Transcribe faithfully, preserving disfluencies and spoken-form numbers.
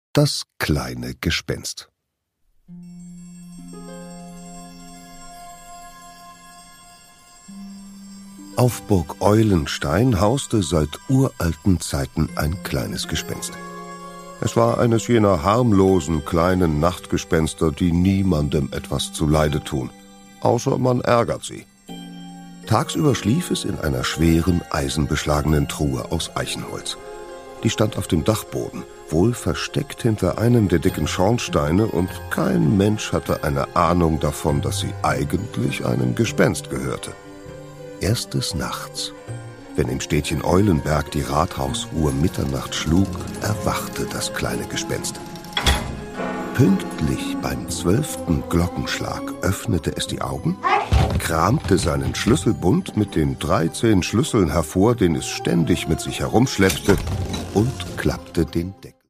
Das kleine Gespenst. Auf Burg Eulenstein hauste seit uralten Zeiten ein kleines Gespenst. Es war eines jener harmlosen kleinen Nachtgespenster, die niemandem etwas zuleide tun, außer man ärgert sie. Tagsüber schlief es in einer schweren, eisenbeschlagenen Truhe aus Eichenholz. Die stand auf dem Dachboden, wohl versteckt hinter einem der dicken Schornsteine, und kein Mensch hatte eine Ahnung davon, dass sie eigentlich einem Gespenst gehörte. Erst des Nachts, wenn im Städtchen Eulenberg die Rathausuhr Mitternacht schlug, erwachte das kleine Gespenst. Pünktlich beim zwölften Glockenschlag öffnete es die Augen, kramte seinen Schlüsselbund mit den dreizehn Schlüsseln hervor, den es ständig mit sich herumschleppte, und klappte den Deckel.